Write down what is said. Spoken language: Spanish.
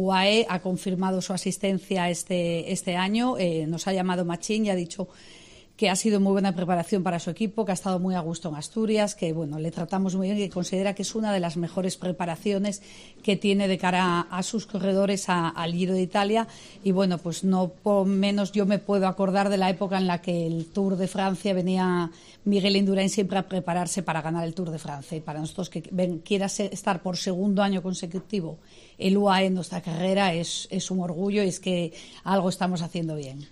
UAE ha confirmado su asistencia este año. Nos ha llamado Machín y ha dicho que ha sido muy buena preparación para su equipo, que ha estado muy a gusto en Asturias, que bueno, le tratamos muy bien y que considera que es una de las mejores preparaciones que tiene de cara a sus corredores al Giro de Italia. Y bueno, pues no por menos yo me puedo acordar de la época en la que el Tour de Francia venía Miguel Indurain siempre a prepararse para ganar el Tour de Francia. Y para nosotros que quiera estar por segundo año consecutivo el UAE en nuestra carrera es un orgullo y es que algo estamos haciendo bien.